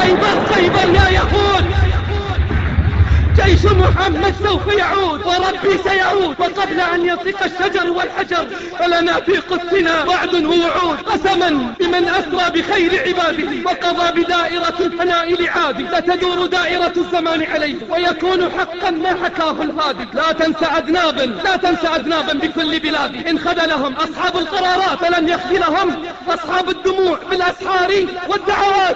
خيبر خيبر يا يهود، جيش محمد سوف يعود وربي سيعود. وقبل أن ينطق الشجر والحجر فلنا في قدسنا وعد ووعود، قسما بمن أسرى بخير عباده وقضى بدائرة الفناء لعاده، ستدور دائرة الزمان عليه ويكون حقا ما حكاه الهادي. لا تنسى أذنابا بكل بلاد إن خذلهم أصحاب القرارات، فلن يخذلهم أصحاب الدموع بالأسحار والدعوات.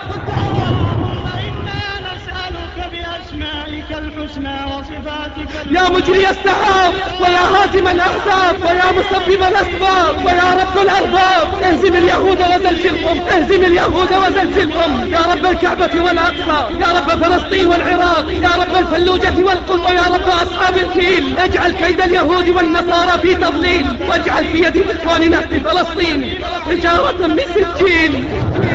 يا مجري السحاب ويا هازم الأحزاب ويا مسبب الأسباب ويا رب الأرباب، اهزم اليهود وزلزلهم، اهزم اليهود وزلزلهم. يا رب الكعبة والأقصى، يا رب فلسطين والعراق، يا رب الفلوجة والقم، ويا رب أصحاب الفيل. اجعل كيد اليهود والنصارى في تضليل، واجعل في يد إخواننا في فلسطين حجارة من سجين.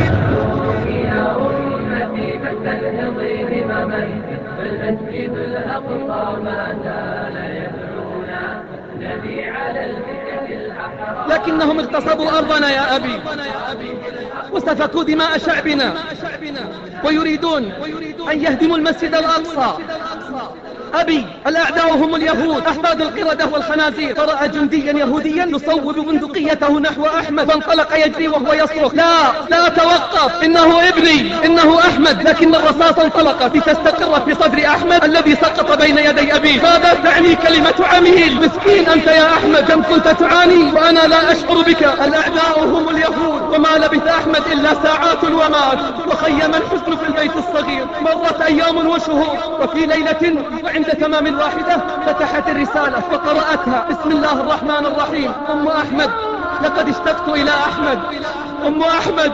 فالمسجد الأقصى ما زال يدعونا نبي على الفكرة الأحرار. لكنهم اغتصبوا أرضنا يا أبي وسفكوا دماء شعبنا ويريدون أن يهدموا المسجد الأقصى. أبي، الأعداء هم اليهود أحفاد القردة والخنازير. فرأى جنديا يهوديا يصوب بندقيته نحو أحمد فانطلق يجري وهو يصرخ: لا توقف، إنه ابني، إنه أحمد. لكن الرصاص انطلق لتستقر في صدر أحمد الذي سقط بين يدي أبيه. ماذا تعني كلمة عميل؟ مسكين أنت يا أحمد، كم كنت تعاني وأنا لا أشعر بك. الأعداء هم اليهود. وما لبث أحمد إلا ساعات ومات، وخيم الحزن في البيت الصغير. مرت أيام وشهور، وفي ليلة وعند تمام الواحدة فتحت الرسالة وقرأتها: بسم الله الرحمن الرحيم. أم أحمد، لقد اشتقت إلى أحمد. أم أحمد،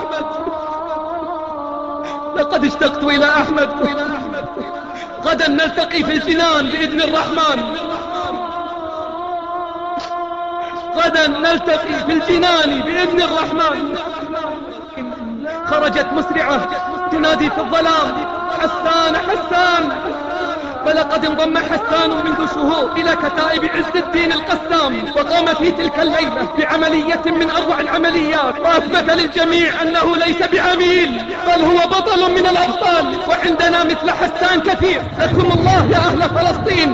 لقد اشتقت إلى أحمد. غدا نلتقي في الجنان بإذن الرحمن. غدا نلتقي في الجنان بإذن الرحمن. خرجت مسرعة تنادي في الظلام: حسان حسان. فلقد انضم حسان منذ شهور إلى كتائب عز الدين القسام، وقام في تلك الليلة بعملية من أروع العمليات، وأثبت للجميع أنه ليس بعميل بل هو بطل من الأبطال. وعندنا مثل حسان كثير. لكم الله يا أهل فلسطين،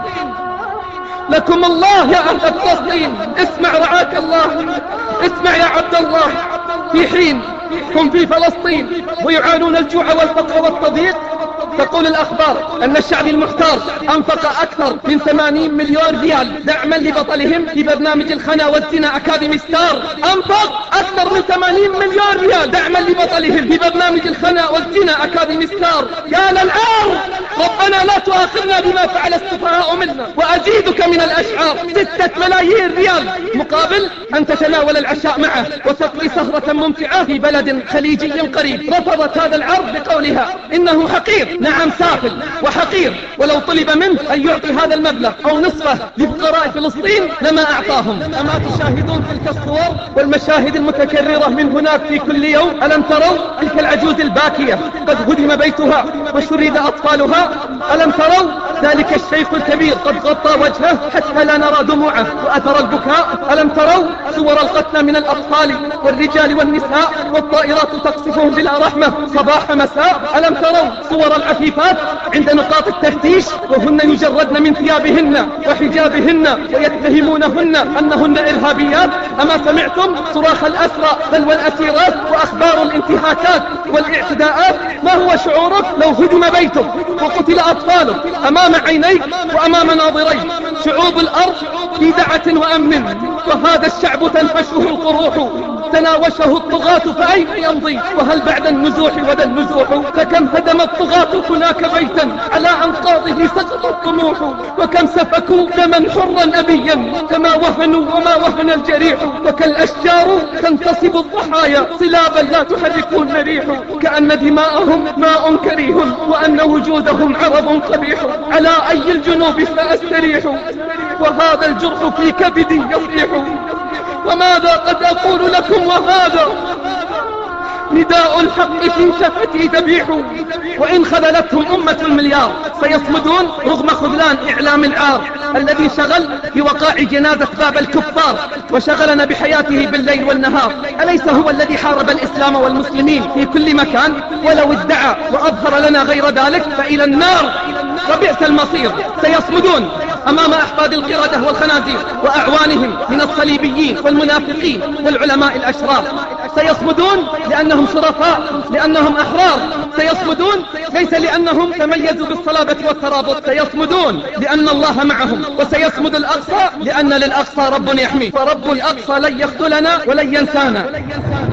لكم الله يا أهل فلسطين. اسمع رعاك الله، اسمع يا عبد الله. في حين هم في فلسطين ويعانون الجوع والفقر والتضييق، تقول الأخبار أن الشعب المحتار أنفق أكثر من 80 مليون ريال دعما لبطلهم في برنامج الخنا والزنا أكاديمي ستار. أنفق أكثر من 80 مليون ريال دعما لبطلهم في برنامج الخنا والزنا أكاديمي ستار. يا للعار، ربنا لا تؤاخذنا بما فعل السفهاء منا. وأزيدك من الأشعار 6 ملايين ريال مقابل أن تتناول العشاء معه وتقضي سهرة ممتعة في بلد خليجي قريب. رفضت هذا العرض بقولها إنه حقير. نعم سافل وحقير، ولو طلب منه أن يعطي هذا المبلغ أو نصفه لفقراء فلسطين لما أعطاهم. أما تشاهدون تلك الصور والمشاهد المتكررة من هناك في كل يوم؟ ألم تروا تلك العجوز الباكية قد هدم بيتها وشرد أطفالها؟ ألم تروا ذلك الشيخ الكبير قد غطى وجهه حتى لا نرى دموعه وأثر البكاء؟ ألم تروا صور القتلى من الأطفال والرجال والنساء والطائرات تقصفهم بلا رحمة صباح مساء؟ ألم تروا صور العفيفات عند نقاط التفتيش وهن يجردن من ثيابهن وحجابهن ويتهمونهن أنهن إرهابيات؟ أما سمعتم صراخ الأسرى بل والأسيرات وأخبار الانتهاكات والاعتداءات؟ ما هو شعورك لو هدم بيتك وقتل أطفالك أمام عينيك وأمام ناظريك؟ شعوب الأرض في دعة وأمن، وهذا الشعب تنفشه القروح، تناوشه الطغاة فأين يمضي؟ وهل بعد النزوح وذا النزوح؟ فكم هدم الطغاة هناك بيتا على أنقاضه سقط الطموح، وكم سفكوا دما حرا أبيا كما وهنوا وما وهن الجريح، وكالأشجار تنتصب الضحايا صلابا لا تحركون ريح، كأن دماءهم ماء كريه وأن وجودهم عرض قبيح، على أي الجنوب سأستريح وهذا الجرح في كبدي يصيح؟ وماذا قد أقول لكم نداء الحق في شفتي ذبيح، وإن خذلتهم أمة المليار سيصمدون رغم خذلان إعلام العار الذي شغل بوقاع جنازة باب الكفار وشغلنا بحياته بالليل والنهار. أليس هو الذي حارب الإسلام والمسلمين في كل مكان؟ ولو ادعى وأظهر لنا غير ذلك فإلى النار وبئس المصير. سيصمدون أمام أحفاد القردة والخنازير وأعوانهم من الصليبيين والمنافقين والعلماء الأشرار. سيصمدون لأنهم شرفاء، لأنهم أحرار. سيصمدون ليس لأنهم تميزوا بالصلابة والترابط، سيصمدون لأن الله معهم. وسيصمد الأقصى لأن للأقصى رب يحميه، فرب الأقصى لن يخذلنا ولن ينسانا.